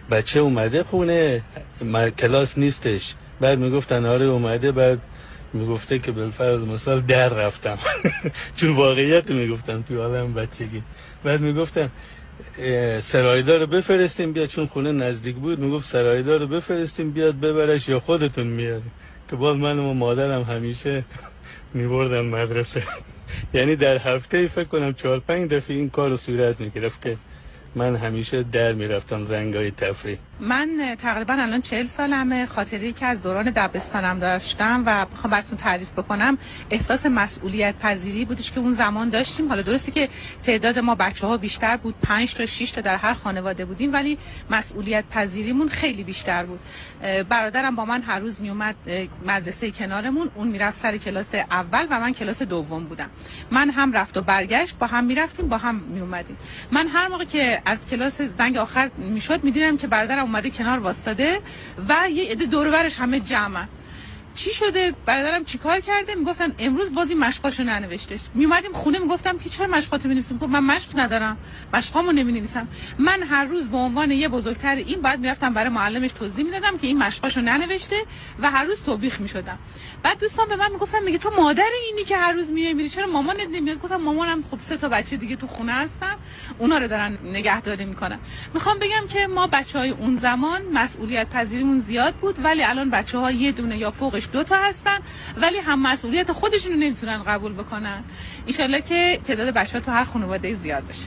بچه اومده خونه، کلاس نیستش. بعد میگفتن آره اومده، بعد میگفته که بالفرض مثال در رفتم چون واقعیت میگفتم توی عالم بچگی. بعد میگفتن سرایدار رو بفرستیم بیاد، چون خونه نزدیک بود، میگفت سرایدار رو بفرستیم بیاد ببرش یا خودتون میاد. که باز من و مادرم همیشه میبردن مدرسه یعنی در هفته فکر کنم چهار پنج دفعه این کار رو صورت میگرفت که من همیشه در میرفتم زنگای تفریح. من تقریبا الان چهل سالمه. خاطری که از دوران دبستانم داشتم و بخوام براتون تعریف بکنم، احساس مسئولیت پذیری بودش که اون زمان داشتیم. حالا درسته که تعداد ما بچه‌ها بیشتر بود، پنج تا شش تا در هر خانواده بودیم، ولی مسئولیت پذیریمون خیلی بیشتر بود. برادرم با من هر روز میومد مدرسه کنارمون، اون میرفت سر کلاس اول و من کلاس دوم بودم. من هم رفت و برگشت با هم میرفتیم، با هم میومدیم. من هر موقع که از کلاس زنگ آخر میشد میدیدم که برادرم اومده کنار واسطاده و یه عده دور و برش همه جمعن. چی شده؟ برادرم چیکار کرده؟ میگفتن امروز بازی مشقاشو ننوشتش. میومدیم خونه میگفتم که چرا مشقاتو می‌نویسیم؟ گفت من مشق ندارم، مشقامو نمی‌نویسم. من هر روز به عنوان یه بزرگتر این بعد میرفتم برای معلمش توضیح میدادم که این مشقاشو ننوشته و هر روز توبیخ میشدم. بعد دوستان به من میگفتن میگه تو مادر اینی که هر روز میای میری، چرا مامانت نمیاد؟ گفتم مامانم خب سه تا بچه دیگه تو خونه هستن، اونا رو دارن نگهداری میکنن. میخوام بگم که ما بچهای اون زمان مسئولیت پذیریمون زیاد بود، ولی الان بچه‌ها یه دونه یا فوقش دو تا هستن ولی هم مسئولیت خودشون رو نمیتونن قبول بکنن. ان شاءالله که تعداد بچه‌ها تو هر خانواده زیاد بشه.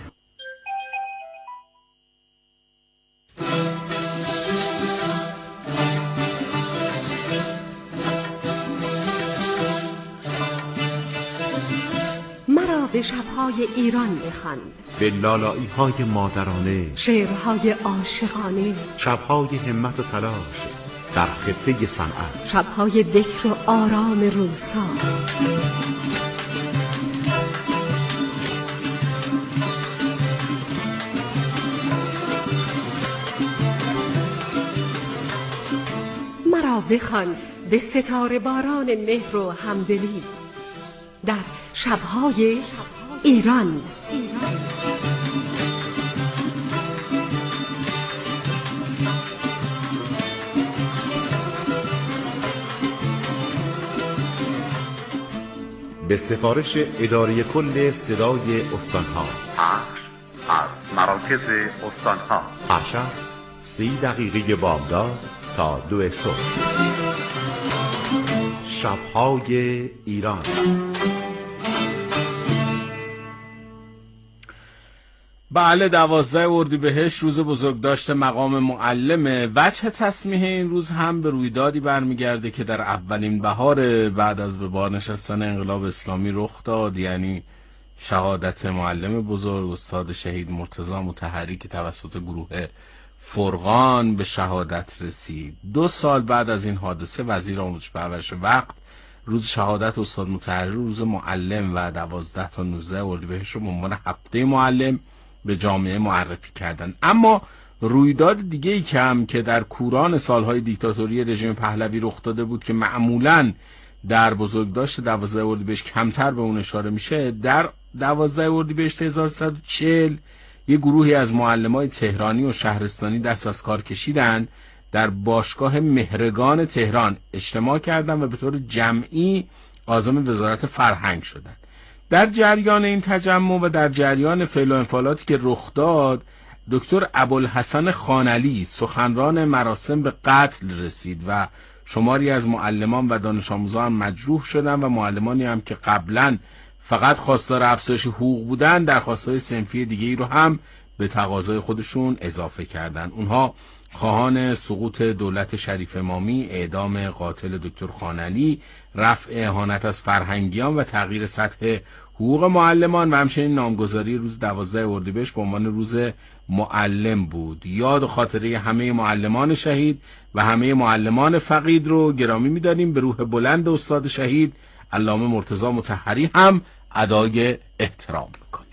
مرا به شب‌های ایران بخوان، به لالایی‌های مادرانه، شعرهای عاشقانه، شب‌های همت و تلاش در خطه صنعت، شب‌های بکر و آرام روستا. مرا بخوان به ستاره باران مهر و همدلی در شب‌های ایران. به سفارش اداره کل صدای استانها، پخش از مراکز استانها، هر شب سی دقیقه بامداد تا دو صبح. شب‌های ایران. بله، دوازده اردیبهشت روز بزرگداشت مقام معلمه. وجه تسمیح این روز هم به رویدادی برمیگرده که در اولین بهار بعد از به بار نشستن انقلاب اسلامی رخ داد، یعنی شهادت معلم بزرگ استاد شهید مرتضی مطهری که توسط گروه فرقان به شهادت رسید. دو سال بعد از این حادثه وزیر آموزش پرورش وقت روز شهادت استاد مطهری روز معلم و دوازده تا نوزده اردیبهشت رو به عنوان هفته معلم به جامعه معرفی کردن. اما رویداد دیگه ای که هم که در کوران سالهای دیکتاتوری رژیم پهلوی رخ داده بود که معمولاً در بزرگداشت دوازده اردیبهشت کمتر به اون اشاره میشه، در دوازده اردیبهشت هزار و سیصد و چهل یه گروهی از معلمای تهرانی و شهرستانی دست از کار کشیدن، در باشگاه مهرگان تهران اجتماع کردن و به طور جمعی عازم وزارت فرهنگ شدن. در جریان این تجمع و در جریان فعل و انفعالاتی که رخ داد، دکتر ابوالحسن خانعلی سخنران مراسم به قتل رسید و شماری از معلمان و دانش آموزان مجروح شدند و معلمانی هم که قبلا فقط خواستار افزایش حقوق بودن درخواست‌های صنفی دیگه‌ای رو هم به تقاضای خودشون اضافه کردند. اونها خواهان سقوط دولت شریف امامی، اعدام قاتل دکتر خانعلی، رفع اهانت از فرهنگیان و تغییر سطح حقوق معلمان و همچنین نامگذاری روز دوازده اردیبهشت به عنوان روز معلم بود. یاد و خاطره همه معلمان شهید و همه معلمان فقید رو گرامی می‌داریم. به روح بلند استاد شهید علامه مرتضی مطهری هم ادای احترام می‌کنیم.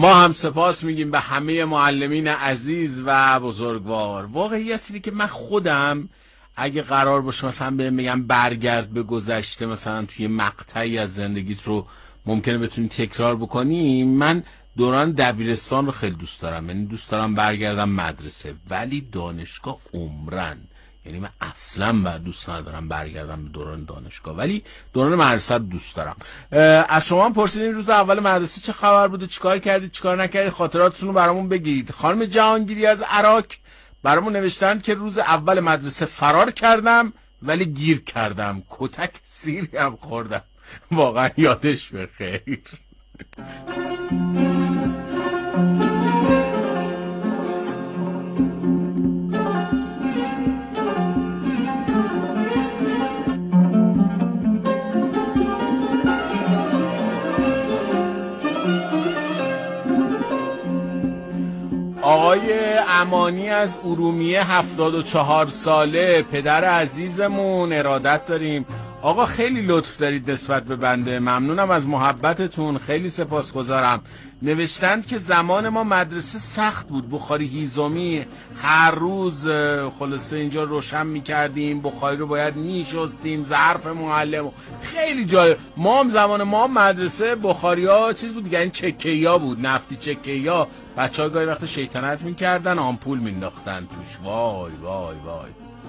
ما هم سپاس میگیم به همه معلمین عزیز و بزرگوار. واقعیت اینه که من خودم اگه قرار باشه مثلا بهم میگم برگرد به گذشته، مثلا توی مقطعی از زندگیت رو ممکنه بتونی تکرار بکنی، من دوران دبیرستان رو خیلی دوست دارم، یعنی دوست دارم برگردم مدرسه، ولی دانشگاه عمرن، یعنی من اصلا بعد دوست ندارم برگردم به دوران دانشگاه، ولی دوران مدرسه رو دوست دارم. از شما هم پرسیدین روز اول مدرسه چه خبر بوده، چیکار کردید چیکار نکردید، خاطراتتون رو برامون بگید. خانم جهانگیری از عراق برامون نوشتن که روز اول مدرسه فرار کردم ولی گیر کردم، کتک سیری هم خوردم. واقعا یادش بخیر. آقای امانی از ارومیه هفتاد و چهار ساله، پدر عزیزمون، ارادت داریم. آقا خیلی لطف دارید نسبت به بنده، ممنونم از محبتتون، خیلی سپاسگزارم. نوشتند که زمان ما مدرسه سخت بود، بخاری هیزمی هر روز خلاصه اینجا روشن میکردیم، بخاری رو باید میشستیم، ظرف معلم، خیلی جالب. ما هم زمان ما مدرسه بخاری ها چیز بود دیگه، این چکه ها بود، نفتی چکه ها، بچه ها گاهی وقت شیطنت میکردن، آمپول مینداختن توش. وای وای وای.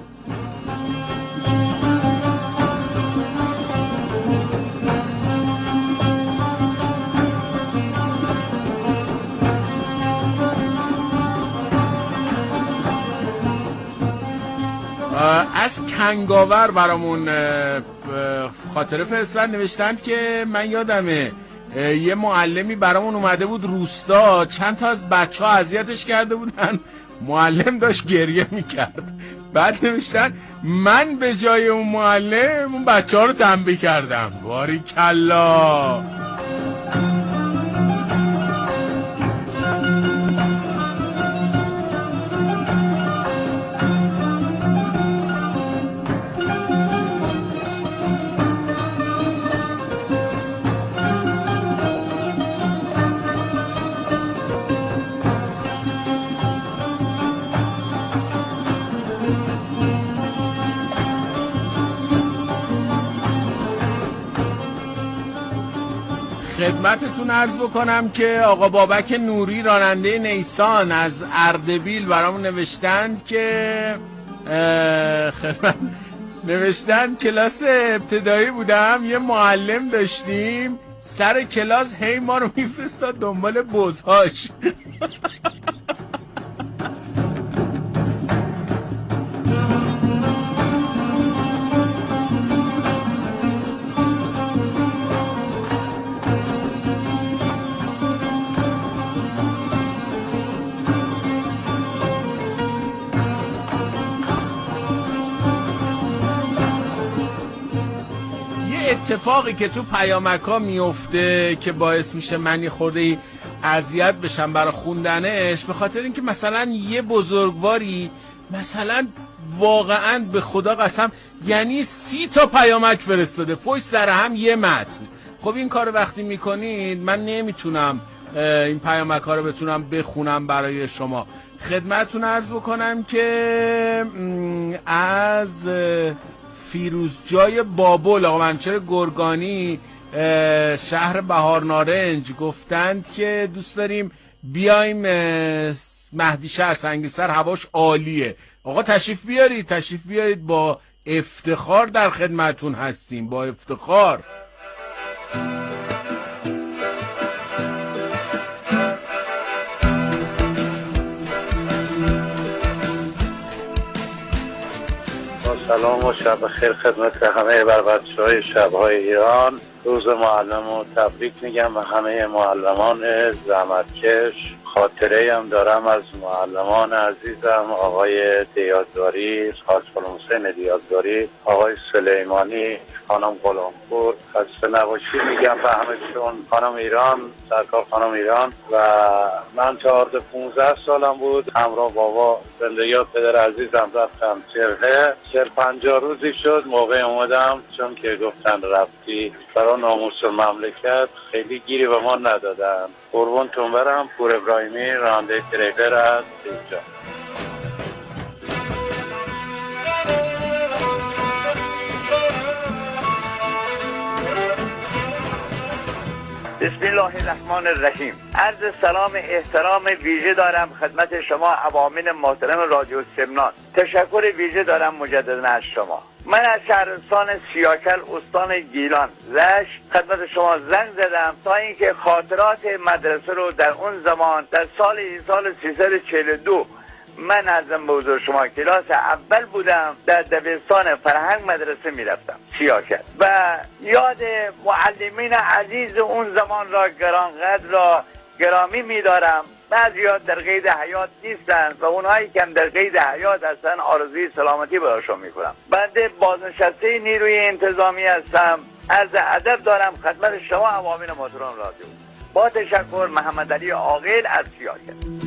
از کنگاور برامون خاطره فرستادن، نوشتند که من یادمه یه معلمی برامون اومده بود روستا، چند تا از بچه ها اذیتش کرده بودن، معلم داشت گریه میکرد، بعد نوشتن من به جای اون معلم اون بچه ها رو تنبیه کردم. باری کلا. خدمتتون عرض بکنم که آقا بابک نوری راننده نیسان از اردبیل برامون نوشتند که خدمت نوشتند کلاس ابتدایی بودم، یه معلم داشتیم سر کلاس هی ما رو میفرستاد دنبال بزهاش. اتفاقی که تو پیامک‌ها میفته که باعث میشه من یه خورده اذیت بشم برای خوندنش، به خاطر اینکه مثلا یه بزرگواری مثلا واقعا به خدا قسم یعنی سی تا پیامک فرستاده پشت سر هم یه متن. خب این کار وقتی میکنید من نمیتونم این پیامک ها رو بتونم بخونم برای شما. خدمتتون عرض بکنم که از فیروزجای بابل آقا منچر گرگانی شهر بهار نارنج گفتند که دوست داریم بیایم مهدی شهر سنگیسر، هواش عالیه. آقا تشریف بیارید تشریف بیارید، با افتخار در خدمتون هستیم، با افتخار. سلام و شب خیر خدمت همه بر بچه‌های شب‌های ایران. روز معلم رو تبریک میگم و همه معلمان زحمتکش. خاطره هم دارم از معلمان عزیزم، آقای دیازداری، خاصفال حسین دیازداری، آقای سلیمانی، خانم غلامپور. خسته نباشید میگم به همه‌شون. خانم ایران، سرکار خانم ایران. و من چهارده پونزده سالم بود، همراه بابا زندگی پدر عزیزم رفتم سرهه. سر پنجاه روزی شد موقع اومدم، چون که گفتن رفتی برای خدا ناموس مملکت خیلی گیری به ما ندادن. قربانتون برم. پور ابراهیمی، راننده تریلر از اینجا. بسم الله الرحمن الرحیم. عرض سلام احترام ویژه دارم خدمت شما عوامل محترم رادیو سمنان. تشکر ویژه دارم مجددا از شما. من از شهرستان سیاکل استان گیلان لش خدمت شما زنگ زدم تا اینکه خاطرات مدرسه رو در اون زمان در سال سال سیصد و چهل و دو من ازم به حضور شما کلاس اول بودم، در دبستان فرهنگ مدرسه میرفتم سیاکل و یاد معلمین عزیز اون زمان را گرانقدر را گرامی میدارم. بعضی‌ها در قید حیات نیستن و اونهایی که هم در قید حیات هستن آرزوی سلامتی براشون میکنم. بنده بازنشسته نیروی انتظامی هستم. عرض ادب دارم خدمت شما عوامل محترم رادیو. با تشکر. محمد علی عاقل از سیاکل.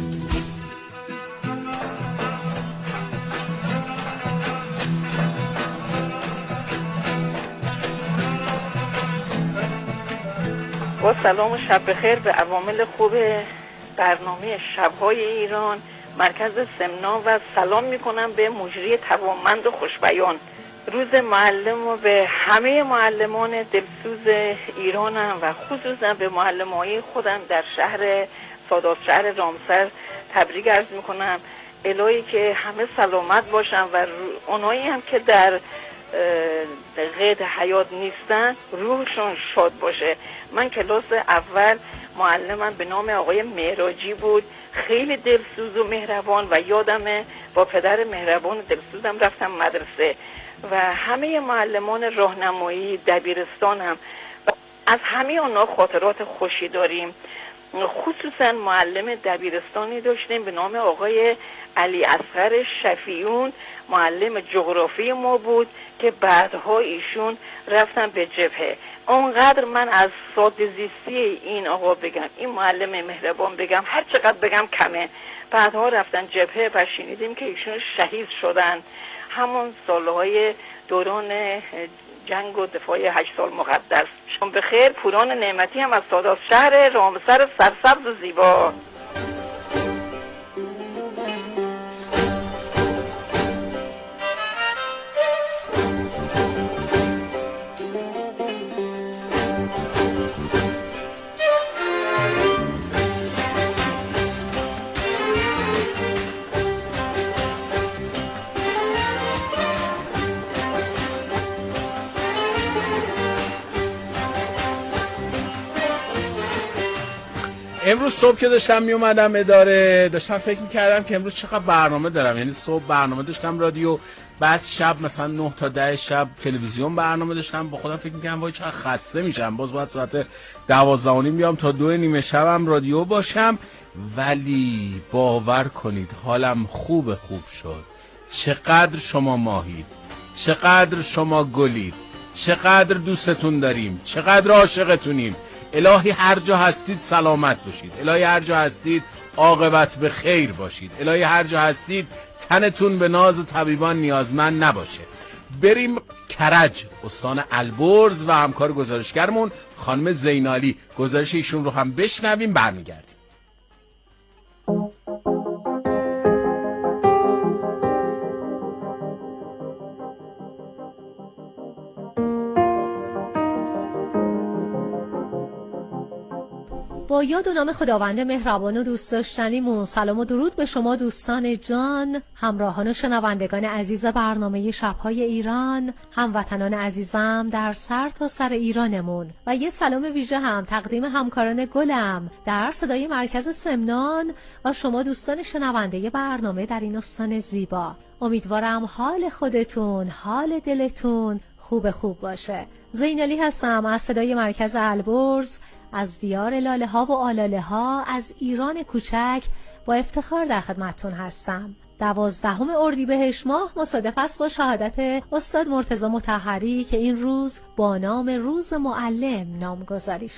با سلام و شب بخیر به عوامل خوب برنامه شب‌های ایران مرکز سمنان و سلام میکنم به مجری توانمند و خوشبیان. روز معلم و به همه معلمان دلسوز ایرانم و خصوصا به معلمای خودم در شهر سادات شهر رامسر تبریک عرض میکنم. الهی که همه سلامت باشن و اونایی هم که در قید حیات نیستن روحشون شاد باشه. من کلاس اول معلمم به نام آقای مهراجی بود، خیلی دلسوز و مهربان و یادمه با پدر مهربان دلسوزم رفتم مدرسه و همه معلمان راهنمایی دبیرستانم از همه آنها خاطرات خوشی داریم. خصوصا معلم دبیرستانی داشتیم به نام آقای علی اصغر شفیعون، معلم جغرافی ما بود که بعدها ایشون رفتن به جبهه. اونقدر من از ساده زیستی این آقا بگم، این معلم مهربان بگم، هر چقدر بگم کمه. بعدها رفتن جبهه و شنیدیم که ایشون شهید شدن همون سالهای دوران جنگ و دفاع هشت سال مقدس. شما بخیر. پوران نعمتی هم از سادات شهر رامسر سرسبز و زیبا. امروز صبح که داشتم می اومدم اداره داشتم فکر می‌کردم که امروز چقدر برنامه دارم. یعنی صبح برنامه داشتم رادیو، بعد شب مثلا نه تا ده شب تلویزیون برنامه داشتم. با خودم فکر می‌کردم وای چقدر خسته میشم، باز باید ساعت دوازده و نیم بیام تا دو نیمه شبم رادیو باشم. ولی باور کنید حالم خوب خوب شد. چقدر شما ماهید، چقدر شما گلید، چقدر دوستتون داریم، چقدر عاشقتونیم. الهی هر جا هستید سلامت باشید، الهی هر جا هستید عاقبت به خیر باشید، الهی هر جا هستید تنتون به ناز طبیبان نیازمند نباشه. بریم کرج، استان البرز و همکار گزارشگرمون خانم زینالی، گزارش ایشون رو هم بشنویم برمیگردیم. با یاد و نام خداوند مهربان و دوست داشتنیمون سلام و درود به شما دوستان جان، همراهان و شنوندگان عزیز برنامه شب‌های ایران، هموطنان عزیزم در سر تا سر ایرانمون و یه سلام ویژه هم تقدیم همکاران گلم در صدای مرکز سمنان و شما دوستان شنونده برنامه در این استان زیبا. امیدوارم حال خودتون، حال دلتون خوب خوب باشه. زینالی هستم از صدای مرکز البرز، از دیار لاله ها و آلاله ها، از ایران کوچک با افتخار در خدمتتون هستم. دوازدهم اردیبهشت ماه مصادف است با شهادت استاد مرتضی مطهری که این روز با نام روز معلم نامگذاری شده.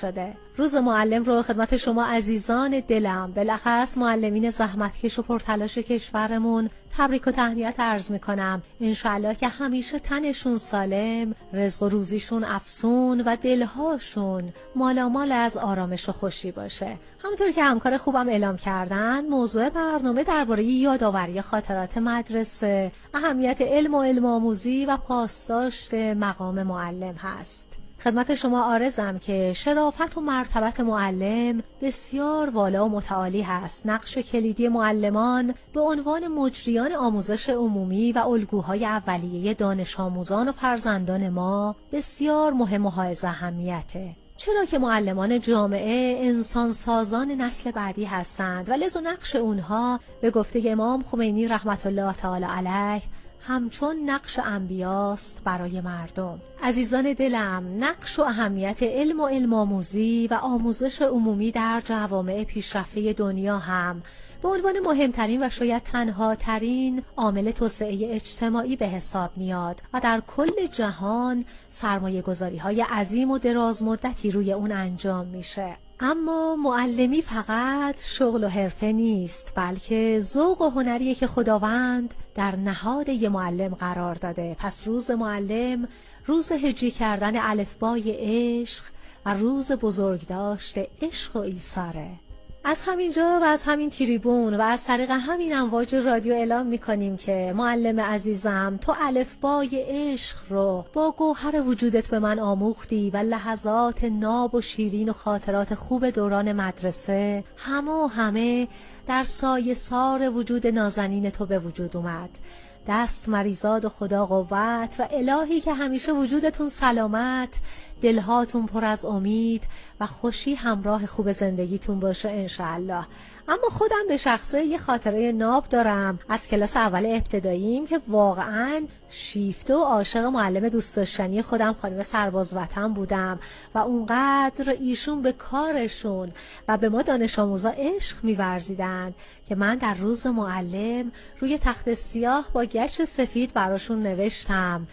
روز معلم رو خدمت شما عزیزان دلم، بالاخص معلمین زحمتکش و پرتلاش کشورمون تبریک و تهنیت عرض میکنم. انشالله که همیشه تنشون سالم، رزق و روزیشون افسون و دلهاشون مالامال از آرامش و خوشی باشه. همونطور که همکار خوبم اعلام کردن، موضوع برنامه درباره یادآوری خاطرات مدرسه، اهمیت علم و علم آموزی و پاسداشت مقام معلم هست. خدمت شما عارضم که شرافت و مرتبت معلم بسیار والا و متعالی هست. نقش کلیدی معلمان به عنوان مجریان آموزش عمومی و الگوهای اولیه دانش آموزان و فرزندان ما بسیار مهم و حائز اهمیته. چرا که معلمان جامعه انسان سازان نسل بعدی هستند و لذا نقش اونها به گفته امام خمینی رحمت الله تعالی علیه همچون نقش انبیاست برای مردم. عزیزان دلم، نقش و اهمیت علم و علم آموزی و آموزش عمومی در جوامع پیشرفته دنیا هم به عنوان مهمترین و شاید تنها ترین عامل توسعه اجتماعی به حساب میاد و در کل جهان سرمایه گذاری های عظیم و دراز مدتی روی اون انجام میشه. اما معلمی فقط شغل و حرفه نیست، بلکه ذوق و هنریه که خداوند در نهاد یه معلم قرار داده. پس روز معلم روز هجی کردن الفبای عشق و روز بزرگداشت عشق و ایثاره. از همینجا و از همین تریبون و از طریق همین امواج رادیو اعلام میکنیم که معلم عزیزم، تو الفبای عشق رو با گوهر وجودت به من آموختی و لحظات ناب و شیرین و خاطرات خوب دوران مدرسه همه و همه در سایه سار وجود نازنین تو به وجود اومد. دست مریزاد و خدا قوت و الهی که همیشه وجودتون سلامت، دلهاتون پر از امید و خوشی همراه خوب زندگیتون باشه انشالله. اما خودم به شخصه یه خاطره ناب دارم از کلاس اول ابتداییم که واقعاً شیفته و عاشق معلم دوست داشتنی خودم خانم سرباز وطن بودم و اونقدر ایشون به کارشون و به ما دانش آموزا عشق می‌ورزیدن که من در روز معلم روی تخت سیاه با گچ سفید براشون نوشتم: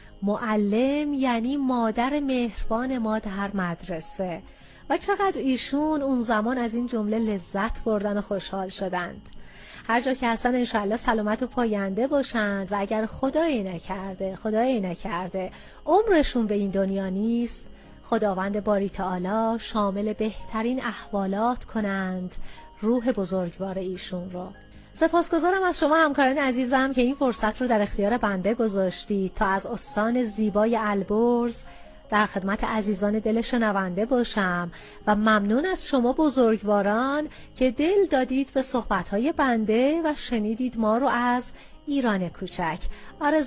معلم یعنی مادر مهربان ما در مدرسه. و چقدر ایشون اون زمان از این جمله لذت بردن و خوشحال شدند. هر جا که هستن انشاءالله سلامت و پاینده باشند و اگر خدایی نکرده خدایی نکرده عمرشون به این دنیا نیست، خداوند باری تعالی شامل بهترین احوالات کنند روح بزرگوار ایشون رو. سپاسگزارم از شما همکاران عزیزم که این فرصت رو در اختیار بنده گذاشتید تا از استان زیبای البرز در خدمت عزیزان دل شنونده باشم و ممنون از شما بزرگواران که دل دادید به صحبت‌های بنده و شنیدید ما رو از ایران کوچک. آرزو